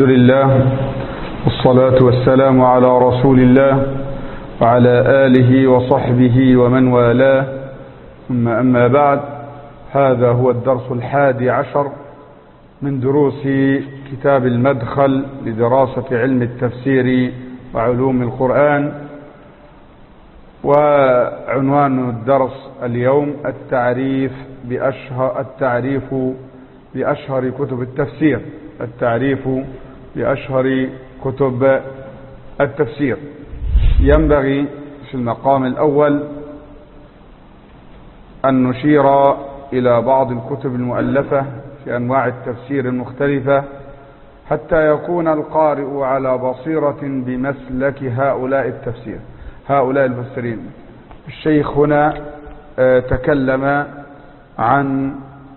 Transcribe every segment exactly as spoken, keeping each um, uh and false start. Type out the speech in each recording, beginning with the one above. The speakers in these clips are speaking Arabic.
لله والصلاة والسلام على رسول الله وعلى آله وصحبه ومن والاه، ثم أما بعد. هذا هو الدرس الحادي عشر من دروس كتاب المدخل لدراسة علم التفسير وعلوم القرآن. وعنوان الدرس اليوم التعريف بأشهر التعريف بأشهر كتب التفسير التعريف بأشهر كتب التفسير. ينبغي في المقام الأول أن نشير إلى بعض الكتب المؤلفة في أنواع التفسير المختلفة حتى يكون القارئ على بصيرة بمسلك هؤلاء التفسير هؤلاء المفسرين. الشيخ هنا تكلم عن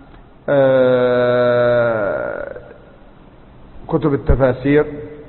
كتب التفاسير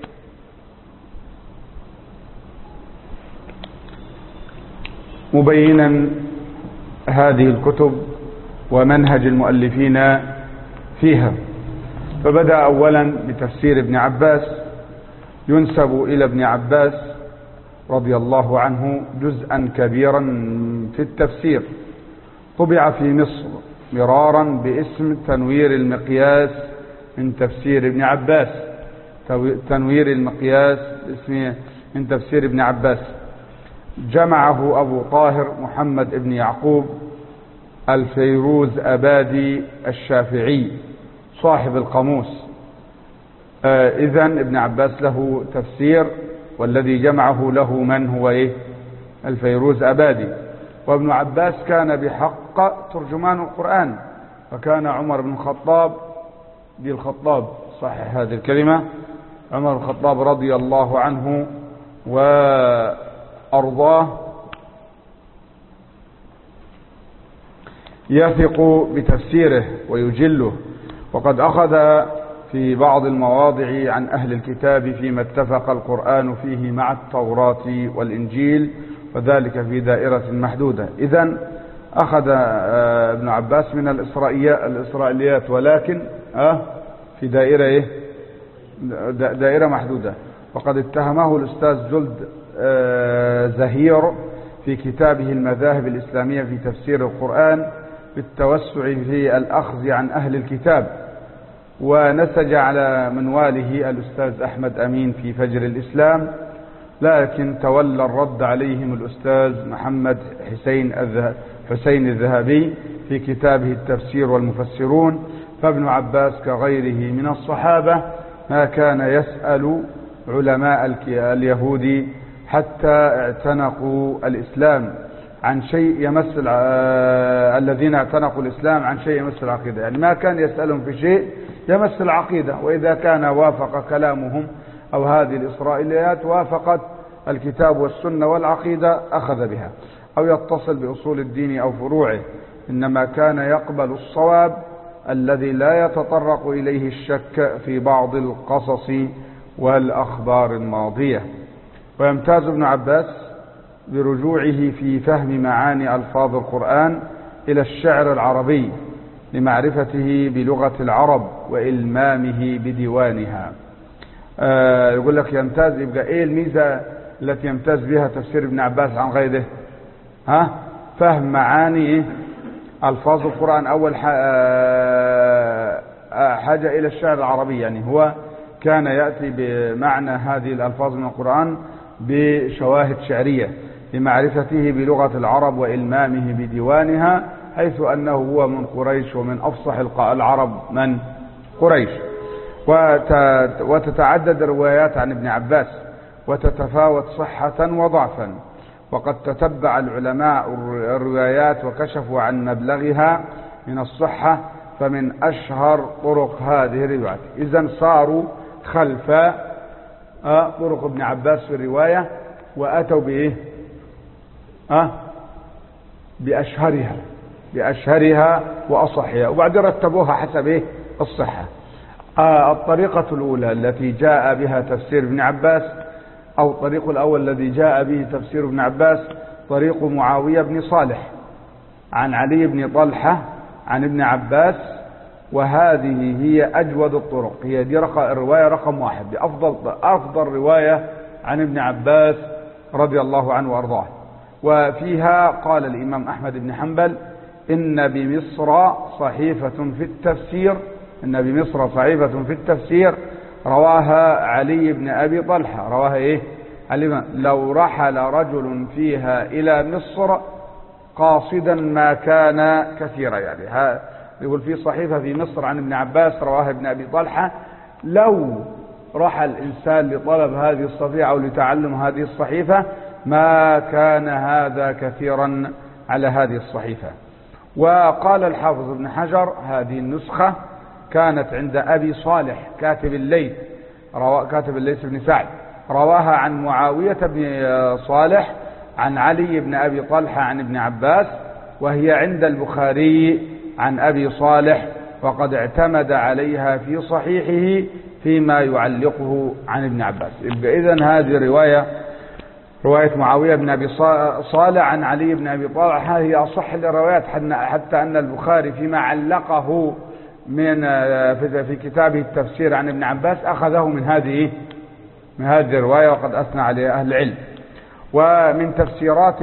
مبينا هذه الكتب ومنهج المؤلفين فيها. فبدأ أولا بتفسير ابن عباس، ينسب إلى ابن عباس رضي الله عنه جزءا كبيرا في التفسير، طبع في مصر مرارا باسم تنوير المقياس من تفسير ابن عباس تنوير المقياس اسمه من تفسير ابن عباس. جمعه أبو طاهر محمد ابن يعقوب الفيروز أبادي الشافعي صاحب القاموس. آه إذن ابن عباس له تفسير، والذي جمعه له من هو إيه؟ الفيروز أبادي. وابن عباس كان بحق ترجمان القرآن، وكان عمر بن الخطاب بالخطاب صحيح هذه الكلمة عمر بن الخطاب رضي الله عنه وأرضاه يثق بتفسيره ويجله، وقد أخذ في بعض المواضع عن أهل الكتاب فيما اتفق القرآن فيه مع التوراة والإنجيل، وذلك في دائرة محدودة. إذن أخذ ابن عباس من الإسرائيليات، ولكن في دائرة إيه؟ دائرة محدودة. وقد اتهمه الأستاذ جلد زهير في كتابه المذاهب الإسلامية في تفسير القرآن بالتوسع في الأخذ عن أهل الكتاب، ونسج على منواله الأستاذ أحمد أمين في فجر الإسلام، لكن تولى الرد عليهم الأستاذ محمد حسين حسين الذهبي في كتابه التفسير والمفسرون. فابن عباس كغيره من الصحابة ما كان يسأل علماء اليهود حتى اعتنقوا الإسلام عن شيء يمس الذين اعتنقوا الإسلام عن شيء يمس العقيدة، يعني ما كان يسألهم في شيء يمس العقيدة، وإذا كان وافق كلامهم أو هذه الإسرائيليات وافقت الكتاب والسنة والعقيدة أخذ بها، أو يتصل بأصول الدين أو فروعه، إنما كان يقبل الصواب الذي لا يتطرق إليه الشك في بعض القصص والأخبار الماضية. ويمتاز ابن عباس برجوعه في فهم معاني ألفاظ القرآن إلى الشعر العربي لمعرفته بلغة العرب وإلمامه بديوانها. آه يقول لك يمتاز، يبقى إيه الميزة التي يمتاز بها تفسير ابن عباس عن غيره؟ ها فهم معاني ألفاظ القرآن. أول حاجة إلى الشعر العربي، يعني هو كان يأتي بمعنى هذه الألفاظ من القرآن بشواهد شعرية لمعرفته بلغة العرب وإلمامه بديوانها، حيث أنه هو من قريش ومن أفصح العرب من قريش. وتتعدد الروايات عن ابن عباس وتتفاوت صحة وضعفا، وقد تتبع العلماء الروايات وكشفوا عن مبلغها من الصحة، فمن أشهر طرق هذه الروايات. إذن صاروا خلف طرق ابن عباس في الرواية وأتوا بإيه؟ أه؟ بأشهرها بأشهرها وأصحها، وبعدين رتبوها حسب إيه؟ الصحة. آه الطريقة الأولى التي جاء بها تفسير ابن عباس، أو الطريق الأول الذي جاء به تفسير ابن عباس، طريق معاوية بن صالح عن علي بن طلحة عن ابن عباس وهذه هي أجود الطرق، هي دي رقم الرواية رقم واحد، دي أفضل, أفضل رواية عن ابن عباس رضي الله عنه وأرضاه. وفيها قال الإمام أحمد بن حنبل إن بمصر صحيفة في التفسير إن بمصر صحيفة في التفسير رواها علي بن أبي طلحة، رواها إيه؟ علي، لو رحل رجل فيها إلى مصر قاصدا ما كان كثيرا، يعني ها يقول في صحيفة في مصر عن ابن عباس رواها ابن أبي طلحة، لو رحل الإنسان لطلب هذه الصحيفة أو لتعلم هذه الصحيفة ما كان هذا كثيرا على هذه الصحيفة. وقال الحافظ ابن حجر هذه النسخة كانت عند أبي صالح كاتب الليث كاتب الليث بن سعد، رواها عن معاوية بن صالح عن علي بن أبي طلحة عن ابن عباس، وهي عند البخاري عن أبي صالح، وقد اعتمد عليها في صحيحه فيما يعلقه عن ابن عباس. إذن هذه رواية رواية معاوية بن أبي صالح عن علي بن أبي طلحة هي أصح الروايات، حتى أن البخاري فيما علقه من في كتابه التفسير عن ابن عباس أخذه من هذه من هذه الرواية، وقد أثنى عليها أهل العلم. ومن تفسيرات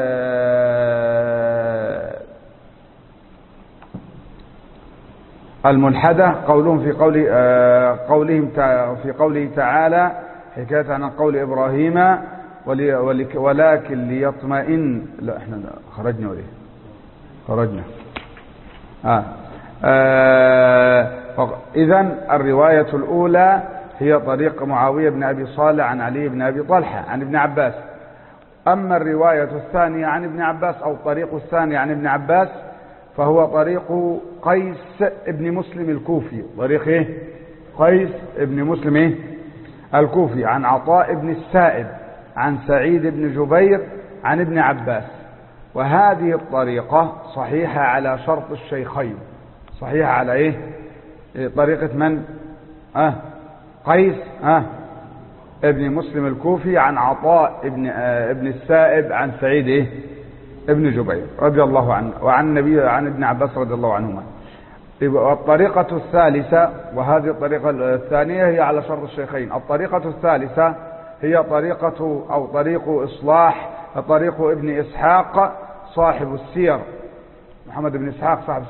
الملحدة قولهم في قول قولهم في قوله تعالى حكاية عن قول إبراهيم ولكن ليطمئن، لا احنا خرجنا وليه خرجنا آه. آه. إذن الرواية الأولى هي طريق معاوية بن أبي صالح عن علي بن أبي طلحة عن ابن عباس. أما الرواية الثانية عن ابن عباس أو الطريق الثاني عن ابن عباس فهو طريق قيس ابن مسلم الكوفي، طريق ايه؟ قيس ابن مسلم ايه؟ الكوفي عن عطاء بن السائب عن سعيد بن جبير عن ابن عباس. وهذه الطريقة صحيحة على شرط الشيخين. صحيحة على ايه؟ طريقة من؟ اه قيس اه ابن مسلم الكوفي عن عطاء ابن آه ابن السائب عن سعيد ايه؟ ابن جبير رضي الله عنه وعن النبي عن ابن عباس رضي الله عنهما. والطريقة الثالثة، وهذه الطريقة الثانية هي على شرط الشيخين. الطريقة الثالثة هي طريقة أو طريق إصلاح طريق ابن إسحاق صاحب السير، محمد بن إسحاق صاحب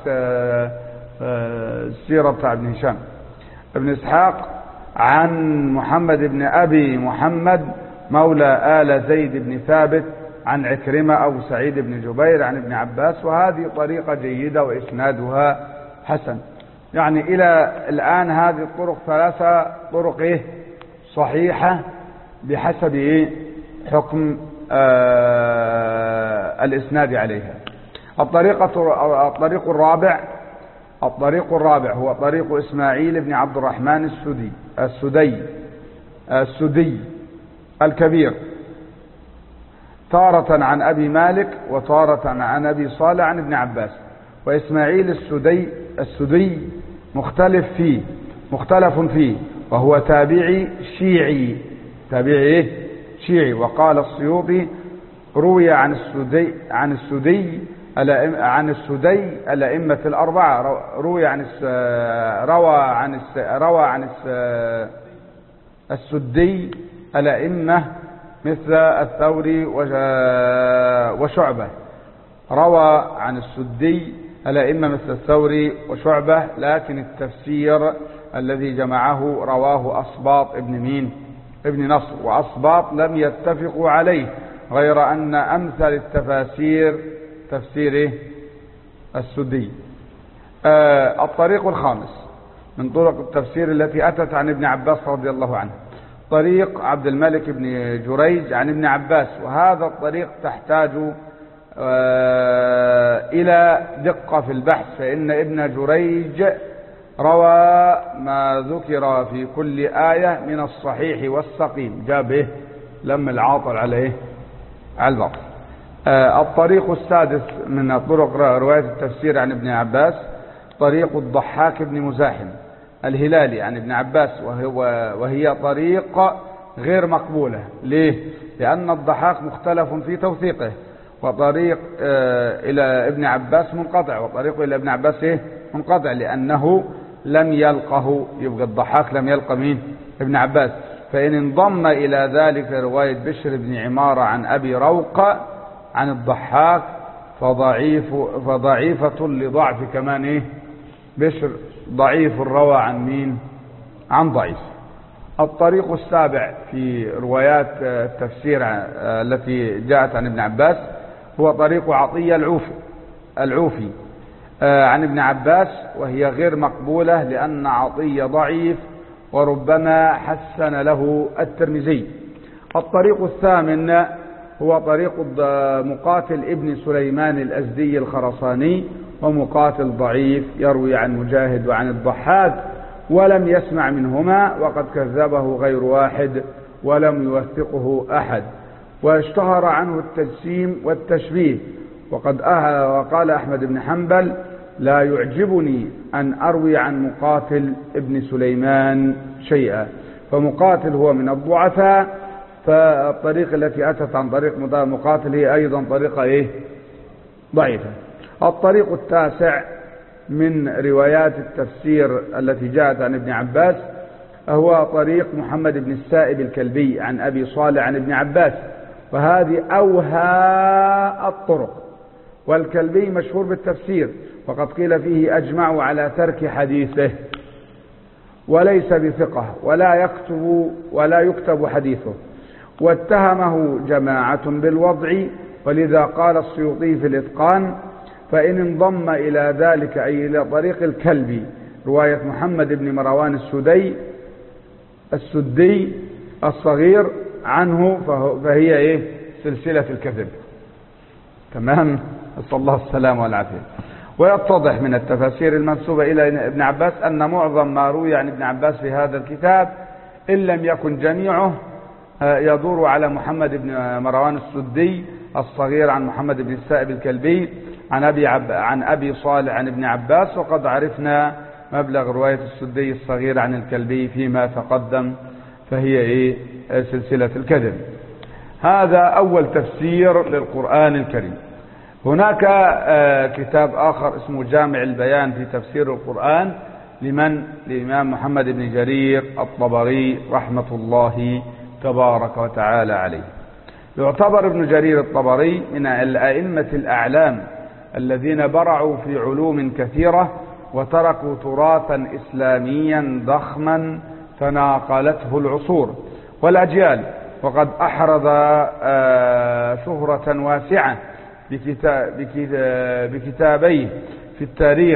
السيرة بتاع ابن هشام، ابن إسحاق عن محمد بن أبي محمد مولى آل زيد بن ثابت عن عكرمة أو سعيد بن جبير عن ابن عباس. وهذه طريقة جيدة وإسنادها حسن. يعني إلى الآن هذه الطرق ثلاثة طرق إيه؟ صحيحة بحسب إيه؟ حكم آه الإسناد عليها. الطريقة الطريق الرابع الطريق الرابع هو طريق إسماعيل بن عبد الرحمن السدي السدي السدي الكبير، تارة عن أبي مالك وتارة عن أبي صالح عن ابن عباس. وإسماعيل السدي السدي مختلف فيه مختلف فيه وهو تابعي شيعي تابعي إيه؟ شيعي. وقال السيوطي روي عن السدي عن السدي عن السدي الأئمة الأربعة، روي عن روى عن روى عن السدي الأئمة مثل الثوري وشعبة، روى عن السدي الأئمة مثل الثوري وشعبة، لكن التفسير الذي جمعه رواه أصباط ابن مين؟ ابن نصر، وأصباط لم يتفقوا عليه، غير أن أمثل التفاسير تفسير السدي. آه الطريق الخامس من طرق التفسير التي أتت عن ابن عباس رضي الله عنه طريق عبد الملك بن جريج عن ابن عباس. وهذا الطريق تحتاج آه إلى دقة في البحث، فإن ابن جريج روى ما ذكر في كل آية من الصحيح والسقيم، جابه لم العاطل عليه على البطل. آه الطريق السادس من طرق رواية التفسير عن ابن عباس طريق الضحاك بن مزاحم الهلالي عن ابن عباس، وهي طريق غير مقبولة. ليه؟ لأن الضحاك مختلف في توثيقه، وطريق إلى ابن عباس منقطع، وطريقه إلى ابن عباس إيه؟ منقطع، لأنه لم يلقه، يبقى الضحاك لم يلقى مين؟ ابن عباس. فإن انضم إلى ذلك رواية بشر بن عمارة عن أبي روق عن الضحاك فضعيف فضعيفة لضعف كمان إيه؟ بشر ضعيف الروى عن مين؟ عن ضعيف. الطريق السابع في روايات التفسير التي جاءت عن ابن عباس هو طريق عطية العوفي العوفي عن ابن عباس، وهي غير مقبولة لأن عطية ضعيف وربما حسن له الترمذي. الطريق الثامن هو طريق مقاتل ابن سليمان الأزدي الخرساني، ومقاتل ضعيف يروي عن مجاهد وعن الضحاك ولم يسمع منهما، وقد كذبه غير واحد ولم يوثقه أحد، واشتهر عنه التجسيم والتشبيه. وقد أه وقال أحمد بن حنبل: لا يعجبني أن أروي عن مقاتل ابن سليمان شيئا، فمقاتل هو من الضعفاء، فالطريقة التي أتت عن طريق مقاتل هي أيضا طريقة إيه؟ ضعيفة. الطريق التاسع من روايات التفسير التي جاءت عن ابن عباس هو طريق محمد بن السائب الكلبي عن أبي صالح عن ابن عباس، وهذه أوهى الطرق. والكلبي مشهور بالتفسير، وقد قيل فيه أجمعوا على ترك حديثه، وليس بثقة ولا يكتب ولا يكتب حديثه، واتهمه جماعة بالوضع، ولذا قال السيوطي في الإتقان: فإن انضم إلى ذلك أي إلى طريق الكلبي رواية محمد بن مروان السدي السدي الصغير عنه فهي إيه؟ سلسلة الكذب. تمام؟ نسأل الله السلامة والعافية. ويتضح من التفاسير المنسوبة إلى ابن عباس أن معظم ما روي عن ابن عباس في هذا الكتاب إن لم يكن جميعه يدور على محمد بن مروان السدي الصغير عن محمد بن السائب الكلبي عن أبي, عب... عن أبي صالح عن ابن عباس، وقد عرفنا مبلغ رواية السدي الصغير عن الكلبي فيما تقدم، فهي إيه؟ سلسلة الكذب. هذا أول تفسير للقرآن الكريم. هناك كتاب آخر اسمه جامع البيان في تفسير القرآن لمن؟ للإمام محمد بن جرير الطبري رحمة الله تبارك وتعالى عليه. يعتبر ابن جرير الطبري من الأئمة الأعلام الذين برعوا في علوم كثيرة وتركوا تراثا إسلاميا ضخما تناقلته العصور والأجيال، وقد أحرز شهرة واسعة بكتابيه في التاريخ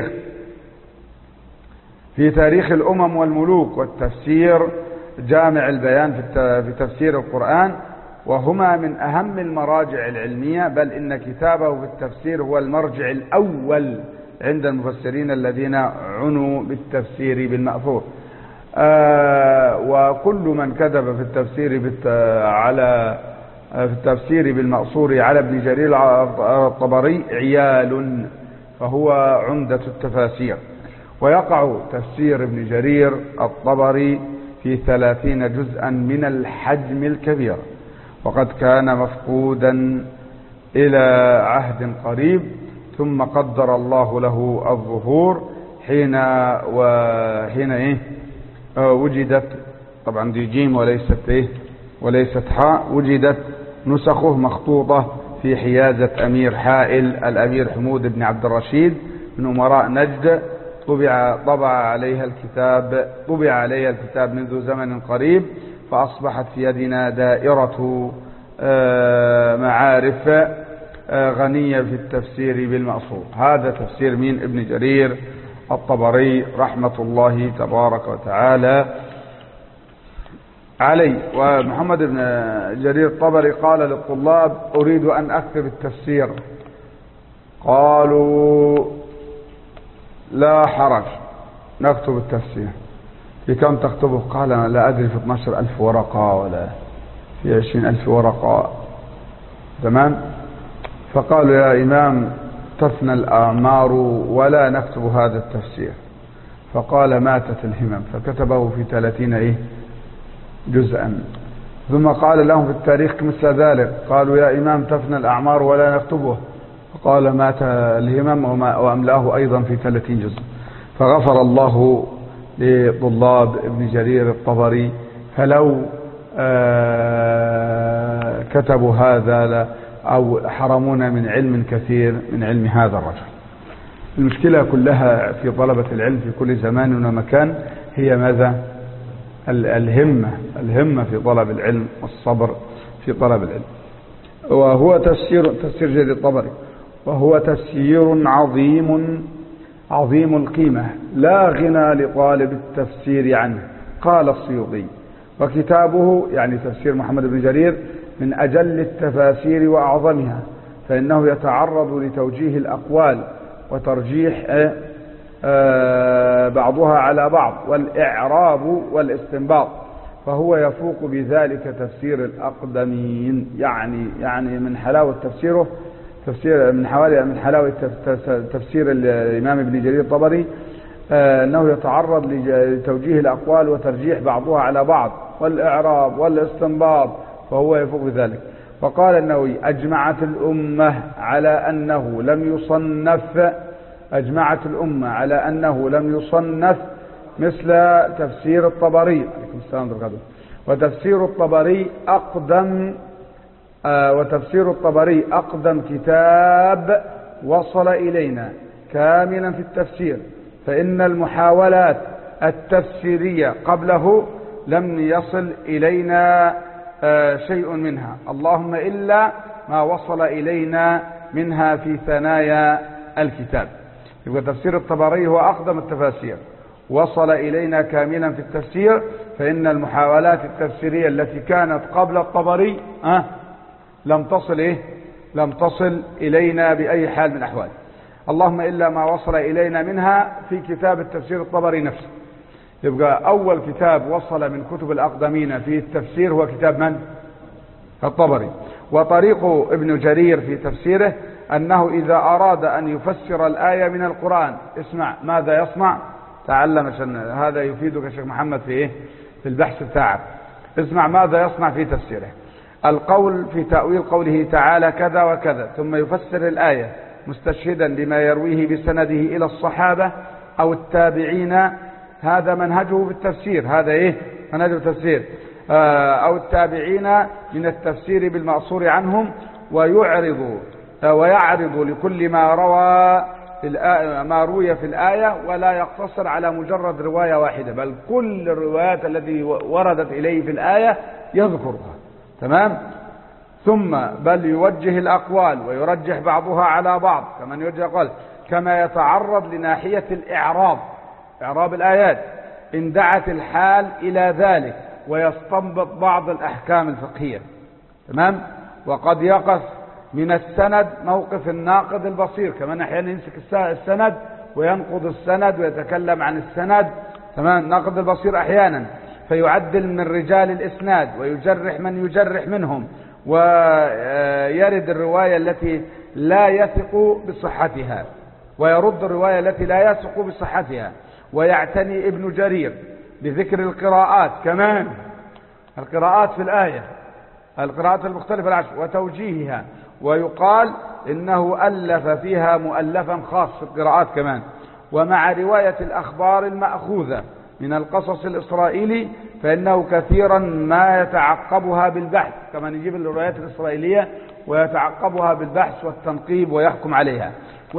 في تاريخ الأمم والملوك والتفسير، جامع البيان في تفسير القرآن، وهما من أهم المراجع العلمية، بل إن كتابه في التفسير هو المرجع الأول عند المفسرين الذين عنوا بالتفسير بالمأثور. آه وكل من كذب في التفسير بالت... على في التفسير بالمأثور على ابن جرير الطبري عيال، فهو عمدة التفاسير. ويقع تفسير ابن جرير الطبري في ثلاثين جزءا من الحجم الكبير، وقد كان مفقودا إلى عهد قريب، ثم قدر الله له الظهور حين وحين إيه وجدت، طبعا دي جيم وليست إيه وليست حاء، وجدت نسخه مخطوطة في حيازة أمير حائل الأمير حمود بن عبد الرشيد من أمراء نجد، طبع طبع عليها الكتاب طبع عليها الكتاب منذ زمن قريب، فأصبحت في يدنا دائرة معارف غنية في التفسير بالمأثور. هذا تفسير من ابن جرير الطبري رحمة الله تبارك وتعالى عليه. ومحمد بن جرير الطبري قال للطلاب: أريد أن أكتب التفسير. قالوا: لا حرج، نكتب التفسير. في كم تكتبه؟ قال: أنا لا أدري، في اثناشر ألف ورقة ولا في عشرين ألف ورقة. تمام. فقالوا: يا إمام تفنى الأعمار ولا نكتب هذا التفسير. فقال: ماتت الهمم، فكتبه في ثلاثين إيه جزءا. ثم قال لهم في التاريخ مثل ذلك، قالوا يا إمام تفنى الأعمار ولا نكتبه، فقال مات الهمم وأملاه أيضا في ثلاثين جزء. فغفر الله لطلاب ابن جرير الطبري، فلو آه كتبوا هذا أو حرمونا من علم كثير من علم هذا الرجل. المشكلة كلها في طلبة العلم في كل زمان ومكان هي ماذا؟ الهمة الهمة في طلب العلم والصبر في طلب العلم. وهو تفسير تفسير جرير الطبري، وهو تفسير عظيم عظيم القيمة لا غنى لطالب التفسير عنه. قال السيوطي وكتابه يعني تفسير محمد بن جرير من أجل التفاسير وأعظمها، فإنه يتعرض لتوجيه الأقوال وترجيح بعضها على بعض والإعراب والاستنباط، فهو يفوق بذلك تفسير الأقدمين. يعني يعني من حلاوة تفسيره تفسير من حوالي من حلاوة تفسير الإمام ابن جرير الطبري أنه يتعرض لتوجيه الأقوال وترجيح بعضها على بعض والإعراب والاستنباط، فهو يفوق بذلك. وقال النووي أجمعت الأمة على أنه لم يصنف أجمعت الأمة على أنه لم يصنف مثل تفسير الطبري عليكم السلام ورحمة الله. وتفسير الطبري أقدم آه وتفسير الطبري أقدم كتاب وصل إلينا كاملا في التفسير، فإن المحاولات التفسيرية قبله لم يصل إلينا آه شيء منها، اللهم إلا ما وصل إلينا منها في ثنايا الكتاب. يبقى تفسير الطبري هو أقدم التفاسير، وصل إلينا كاملا في التفسير، فإن المحاولات التفسيرية التي كانت قبل الطبري أه لم تصل إيه؟ لم تصل إلينا بأي حال من الأحوال، اللهم إلا ما وصل إلينا منها في كتاب التفسير الطبري نفسه. يبقى أول كتاب وصل من كتب الأقدمين في التفسير هو كتاب من؟ الطبري. وطريق ابن جرير في تفسيره أنه إذا أراد أن يفسر الآية من القرآن، اسمع ماذا يصنع، تعلم عشان هذا يفيدك شيخ محمد في إيه؟ في البحث بتاعك. اسمع ماذا يصنع في تفسيره. القول في تأويل قوله تعالى كذا وكذا، ثم يفسر الآية مستشهدا لما يرويه بسنده إلى الصحابة أو التابعين، هذا منهجه في التفسير، هذا إيه؟ منهجه في التفسير، أو التابعين من التفسير بالمأثور عنهم، ويعرض ويعرض لكل ما روى في الآية ما روي في الآية، ولا يقتصر على مجرد رواية واحدة، بل كل الروايات التي وردت إليه في الآية يذكرها. تمام. ثم بل يوجه الأقوال ويرجح بعضها على بعض، كما يوجه قال كما يتعرض لناحية الإعراب، إعراب الآيات إن دعت الحال إلى ذلك، ويستنبط بعض الأحكام الفقهية. تمام. وقد يقف من السند موقف الناقد البصير، كمان أحيانا يمسك السند وينقض السند ويتكلم عن السند. تمام. ناقد البصير أحيانا فيعدل من رجال الإسناد ويجرح من يجرح منهم، ويرد الرواية التي لا يثق بصحتها ويرد الرواية التي لا يثق بصحتها. ويعتني ابن جرير بذكر القراءات، كمان القراءات في الآية، القراءات المختلفة العشر وتوجيهها، ويقال إنه ألف فيها مؤلفا خاص في القراءات كمان. ومع رواية الأخبار المأخوذة من القصص الإسرائيلي، فإنه كثيرا ما يتعقبها بالبحث، كما يجيب الروايات الإسرائيلية ويتعقبها بالبحث والتنقيب ويحكم عليها.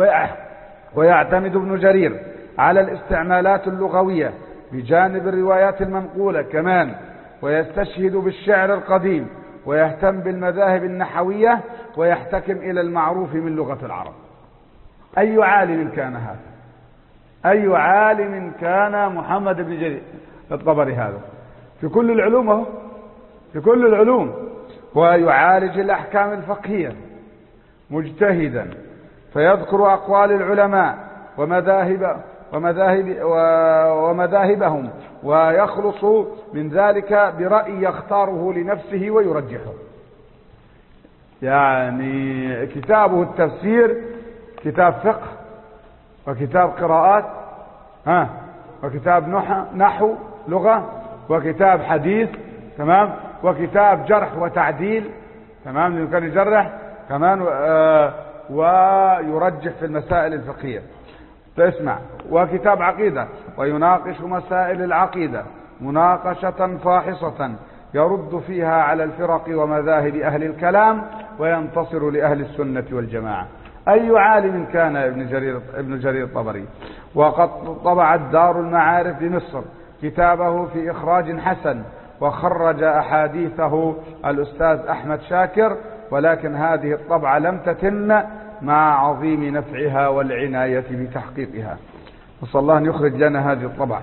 ويعتمد ابن جرير على الاستعمالات اللغوية بجانب الروايات المنقولة كمان، ويستشهد بالشعر القديم، ويهتم بالمذاهب النحوية، ويحتكم إلى المعروف من لغة العرب. أي عالم كان هذا؟ أي عالم كان محمد بن جرير الطبري هذا؟ في كل العلوم هو في كل العلوم. ويعالج الأحكام الفقهية مجتهدا، فيذكر أقوال العلماء ومذاهب ومذاهب ومذاهبهم، ويخلص من ذلك برأي يختاره لنفسه ويرجحه. يعني كتابه التفسير كتاب فقه، وكتاب قراءات، ها، وكتاب نحو لغة، وكتاب حديث، تمام، وكتاب جرح وتعديل، تمام، كان يجرح كمان آه ويرجح في المسائل الفقهية. تسمع، وكتاب عقيدة ويناقش مسائل العقيدة مناقشة فاحصة يرد فيها على الفرق ومذاهب أهل الكلام وينتصر لأهل السنة والجماعة. أي عالم كان ابن جرير, ابن جرير الطبري. وقد طبعت دار المعارف بمصر كتابه في إخراج حسن، وخرج أحاديثه الأستاذ أحمد شاكر، ولكن هذه الطبعة لم تتم مع عظيم نفعها والعناية بتحقيقها. نسأل الله أن يخرج لنا هذه الطبعة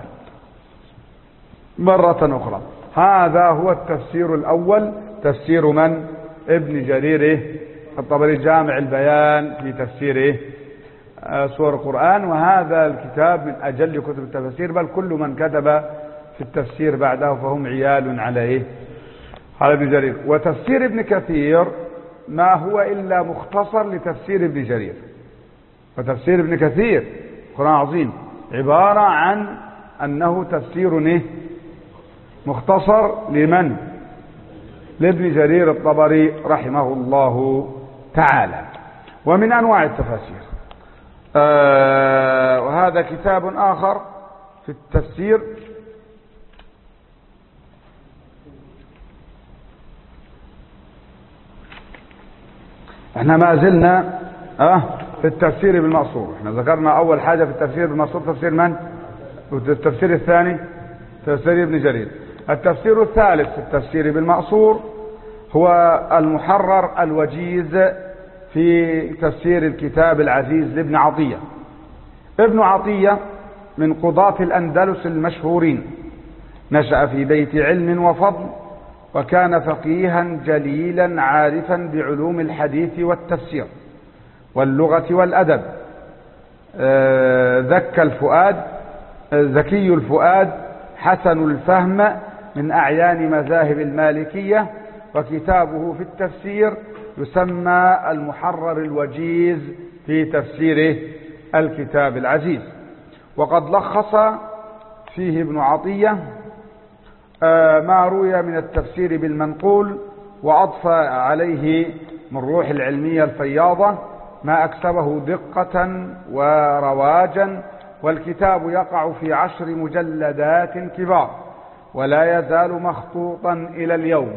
مرة أخرى. هذا هو التفسير الأول، تفسير من؟ ابن جرير الطبري، جامع البيان في تفسير سور القرآن. وهذا الكتاب من أجل كتب التفسير، بل كل من كتب في التفسير بعده فهم عيال على إيه؟ على ابن جرير. وتفسير ابن كثير ما هو إلا مختصر لتفسير ابن جرير. وتفسير ابن كثير قرآن عظيم عبارة عن أنه تفسير مختصر لمن؟ لابن جرير الطبري رحمه الله تعالى. ومن أنواع التفاسير آه وهذا كتاب آخر في التفسير احنا ما زلنا اه في التفسير بالمأثور. احنا ذكرنا اول حاجة في التفسير بالمأثور تفسير من؟ والتفسير الثاني تفسير ابن جرير. التفسير الثالث في التفسير بالمأثور هو المحرر الوجيز في تفسير الكتاب العزيز لابن عطية. ابن عطية من قضاة الأندلس المشهورين، نشأ في بيت علم وفضل، وكان فقيها جليلا عارفا بعلوم الحديث والتفسير واللغة والأدب، ذكى الفؤاد ذكي الفؤاد حسن الفهم، من أعيان مذاهب المالكية. وكتابه في التفسير يسمى المحرر الوجيز في تفسيره الكتاب العزيز. وقد لخص فيه ابن عطية ما روي من التفسير بالمنقول، وأضفى عليه من روح العلمية الفياضة ما أكسبه دقة ورواجا. والكتاب يقع في عشر مجلدات كبار، ولا يزال مخطوطا إلى اليوم.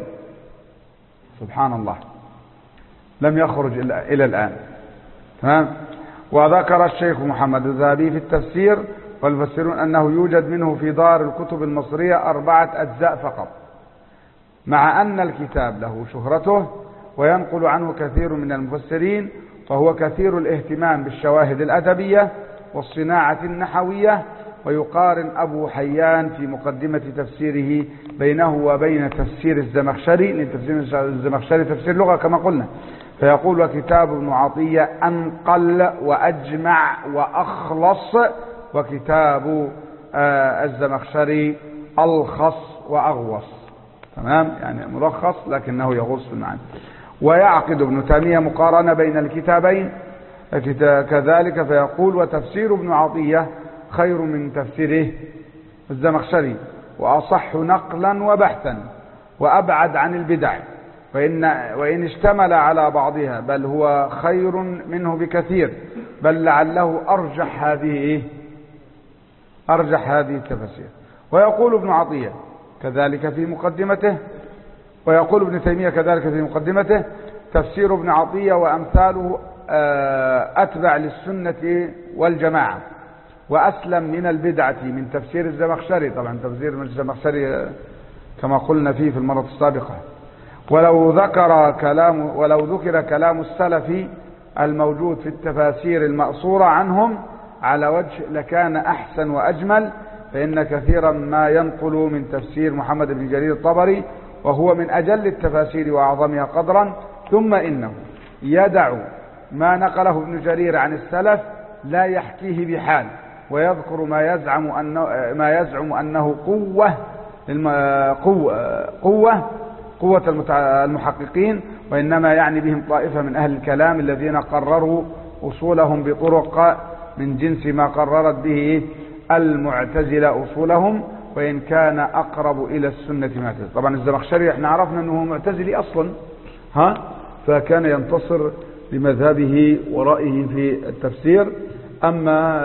سبحان الله، لم يخرج إلى الآن. تمام. وذكر الشيخ محمد الذهبي في التفسير والمفسرون أنه يوجد منه في دار الكتب المصرية أربعة أجزاء فقط، مع أن الكتاب له شهرته وينقل عنه كثير من المفسرين، وهو كثير الاهتمام بالشواهد الأدبية والصناعة النحوية. ويقارن أبو حيان في مقدمة تفسيره بينه وبين تفسير الزمخشري، لأن تفسير الزمخشري تفسير لغة كما قلنا، فيقول: وكتاب ابن عطية أنقل وأجمع وأخلص، وكتاب آه الزمخشري ألخص وأغوص. تمام، يعني ملخص لكنه يغوص في المعنى. ويعقد ابن تيمية مقارنة بين الكتابين كذلك، فيقول: وتفسير ابن عطية خير من تفسيره الزمخشري، وأصح نقلا وبحثا، وأبعد عن البدع، وإن, وإن اشتمل على بعضها بل هو خير منه بكثير، بل لعله أرجح هذه أرجح هذه التفاسير. ويقول ابن عطية كذلك في مقدمته ويقول ابن تيمية كذلك في مقدمته: تفسير ابن عطية وأمثاله أتبع للسنة والجماعة، وأسلم من البدعة من تفسير الزمخشري. طبعا تفسير الزمخشري كما قلنا فيه في المرة السابقة. ولو ذكر كلام ولو ذكر كلام السلف الموجود في التفاسير المأثورة عنهم على وجه لكان أحسن وأجمل، فإن كثيرا ما ينقل من تفسير محمد بن جرير الطبري، وهو من أجل التفاسير وأعظمها قدرا. ثم إنه يدع ما نقله ابن جرير عن السلف لا يحكيه بحال، ويذكر ما يزعم أنه ما يزعم أنه قوة قوة قوة قوة المحققين، وإنما يعني بهم طائفة من أهل الكلام الذين قرروا أصولهم بطرق من جنس ما قررت به المعتزلة أصولهم، وإن كان أقرب إلى السنة معتزلي. طبعا الزمخشري احنا عرفنا أنه معتزلي أصلا، ها، فكان ينتصر لمذهبه ورأيه في التفسير. أما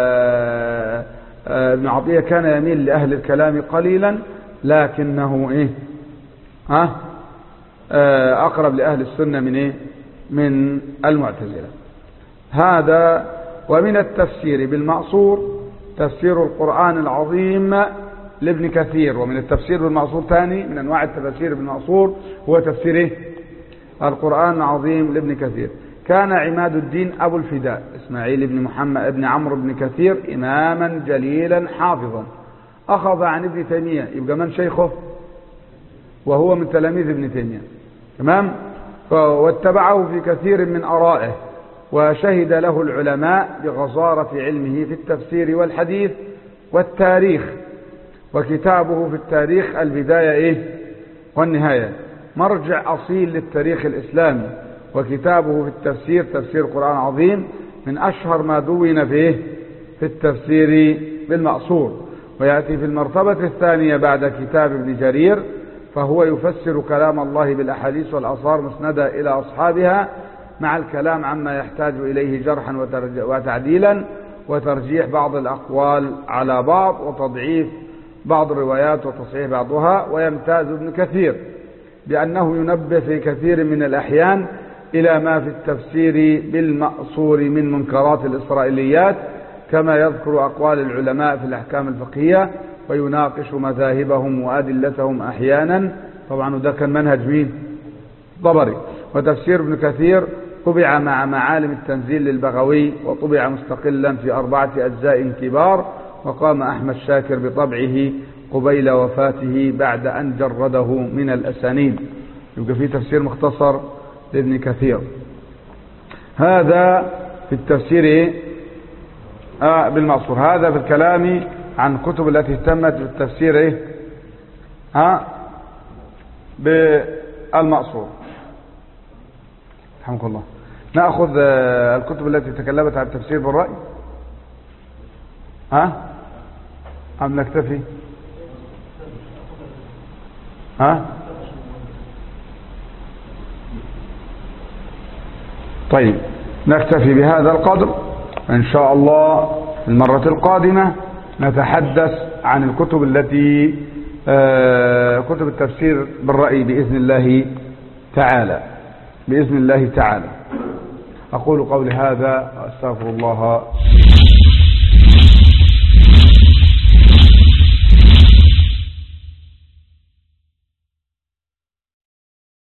ابن عطية كان يميل لأهل الكلام قليلا، لكنه إيه ها أقرب لأهل السنة من إيه من المعتزلة. هذا. ومن التفسير بالمعصور تفسير القرآن العظيم لابن كثير. ومن التفسير بالمعصور ثاني من أنواع التفسير بالمعصور هو تفسير إيه؟ القرآن العظيم لابن كثير. كان عماد الدين أبو الفداء إسماعيل بن محمد بن عمرو بن كثير إماما جليلا حافظا، أخذ عن ابن تيمية، يبقى من شيخه؟ وهو من تلاميذ ابن تيمية، تمام. واتبعه في كثير من آرائه، وشهد له العلماء بغزارة علمه في التفسير والحديث والتاريخ. وكتابه في التاريخ البداية إيه والنهاية، مرجع أصيل للتاريخ الإسلامي. وكتابه في التفسير تفسير القرآن العظيم من أشهر ما دون فيه في التفسير بالمأثور. ويأتي في المرتبة الثانية بعد كتاب ابن جرير، فهو يفسر كلام الله بالأحاديث والآثار مسندة إلى أصحابها، مع الكلام عما يحتاج إليه جرحا وتعديلا، وترجيح بعض الأقوال على بعض، وتضعيف بعض الروايات وتصحيح بعضها. ويمتاز ابن كثير بأنه ينبه في كثير من الأحيان إلى ما في التفسير بالمأثور من منكرات الإسرائيليات، كما يذكر أقوال العلماء في الأحكام الفقهية ويناقش مذاهبهم وأدلتهم أحيانا. طبعا ده كان منهج مين؟ طبري. وتفسير ابن كثير طبع مع معالم التنزيل للبغوي، وطبع مستقلا في أربعة أجزاء كبار، وقام أحمد شاكر بطبعه قبيل وفاته بعد أن جرده من الأسانيد. يبقى في تفسير مختصر لابن كثير. هذا في التفسير آه بالمعصور. هذا في الكلام عن الكتب التي اهتمت بالتفسير ايه ها بالمعصور. رحمك الله. نأخذ آه الكتب التي تكلمت عن التفسير بالرأي، ها أم نكتفي؟ ها طيب، نكتفي بهذا القدر. إن شاء الله المرة القادمة نتحدث عن الكتب التي آه كتب التفسير بالرأي بإذن الله تعالى بإذن الله تعالى. أقول قولي هذا وأستغفر الله